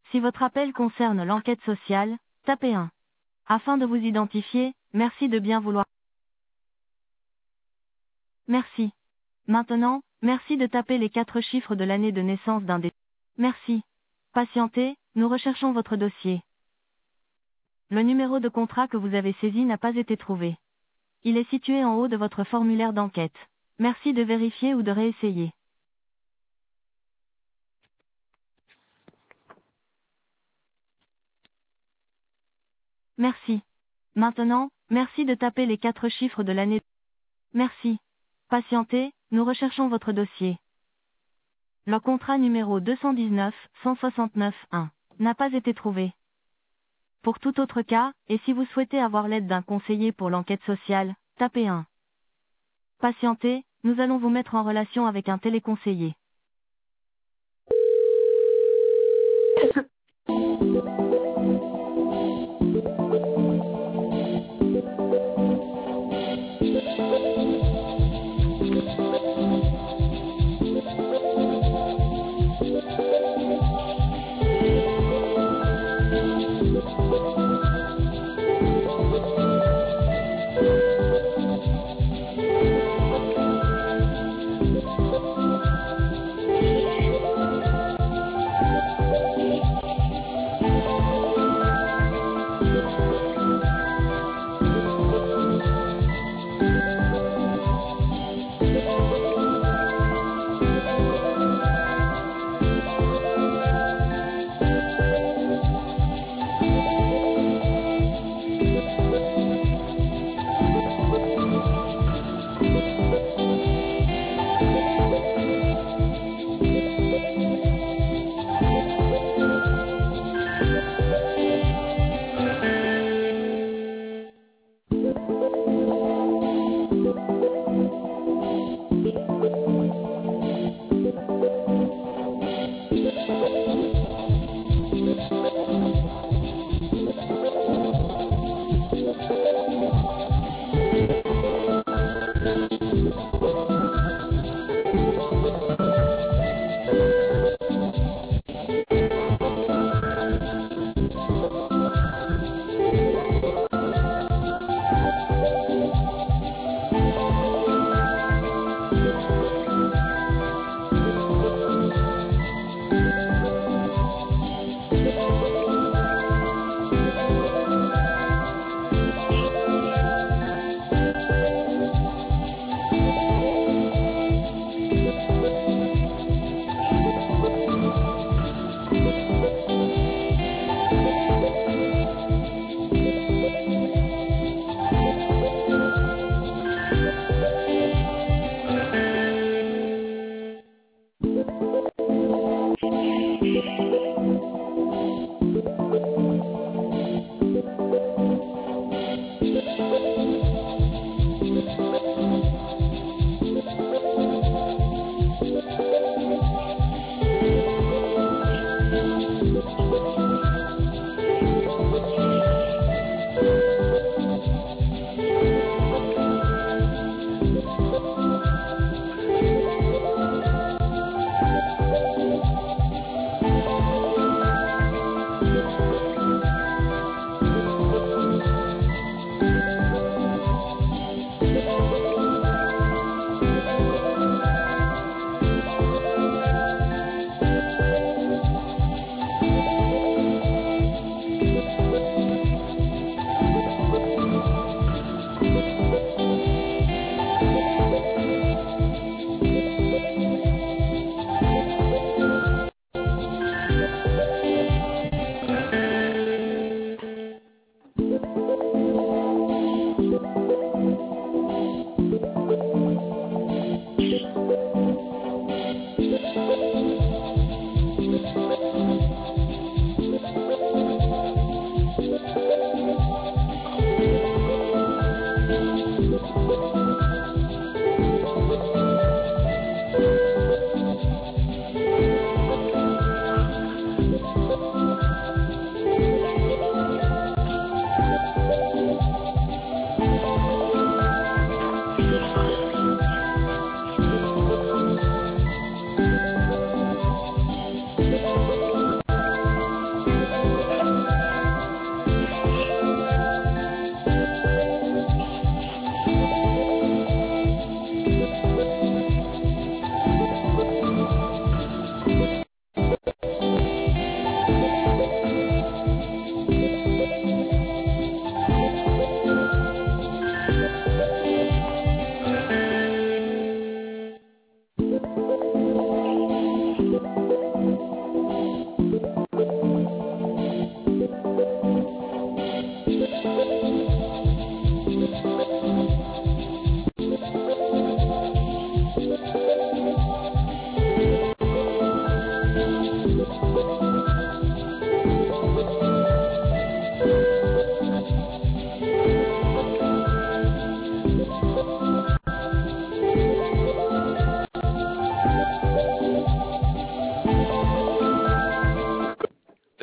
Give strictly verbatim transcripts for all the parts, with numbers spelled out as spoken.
Si votre appel concerne l'enquête sociale, tapez un. Afin de vous identifier, merci de bien vouloir. Merci. Maintenant, merci de taper les quatre chiffres de l'année de naissance d'un des. Merci. Patientez, nous recherchons votre dossier. Le numéro de contrat que vous avez saisi n'a pas été trouvé. Il est situé en haut de votre formulaire d'enquête. Merci de vérifier ou de réessayer. Merci. Maintenant, merci de taper les quatre chiffres de l'année. Merci. Patientez, nous recherchons votre dossier. Le contrat numéro deux cent dix-neuf cent soixante-neuf un n'a pas été trouvé. Pour tout autre cas, et si vous souhaitez avoir l'aide d'un conseiller pour l'enquête sociale, tapez un. Patientez, nous allons vous mettre en relation avec un téléconseiller.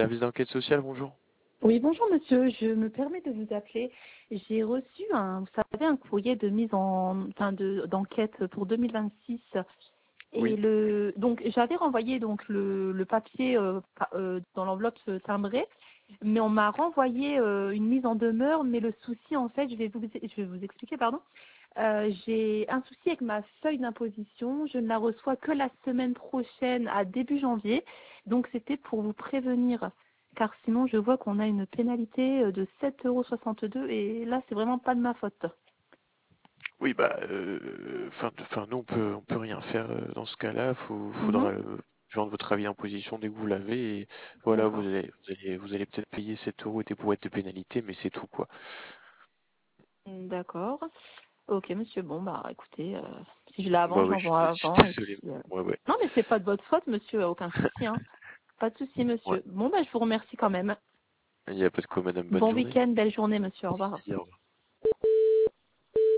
Service d'enquête sociale, bonjour. Oui, bonjour monsieur, je me permets de vous appeler. J'ai reçu un, vous savez, un courrier de mise en, enfin de, d'enquête pour deux mille vingt-six. Et Oui. le, donc j'avais renvoyé donc le, le papier euh, pa- euh, dans l'enveloppe euh, timbrée, mais on m'a renvoyé euh, une mise en demeure. Mais le souci, en fait, je vais vous, je vais vous expliquer, pardon. Euh, j'ai un souci avec ma feuille d'imposition. Je ne la reçois que la semaine prochaine, à début janvier. Donc c'était pour vous prévenir, car sinon je vois qu'on a une pénalité de sept euros soixante-deux et là c'est vraiment pas de ma faute. Oui, bah, euh, enfin, enfin, nous, on peut, on peut rien faire euh, dans ce cas-là. Faut, Mhm. faudra euh, vendre votre avis d'imposition dès que vous l'avez. Et voilà, vous D'accord. allez, vous allez, vous allez peut-être payer sept euros et des brouettes de pénalité, mais c'est tout, quoi. D'accord. Ok, monsieur. Bon, bah, écoutez, euh, si je l'ai Bah avant, oui, je j'envoie suis, je suis avant. Et désolé. puis, euh, Ouais, ouais. non, mais c'est pas de votre faute, monsieur. Aucun souci, hein. Pas de souci, Ouais. monsieur. Bon, bah, je vous remercie quand même. Il n'y a pas de quoi, madame. Bonne Bon journée. week-end, belle journée, monsieur. Au revoir. Merci, au revoir.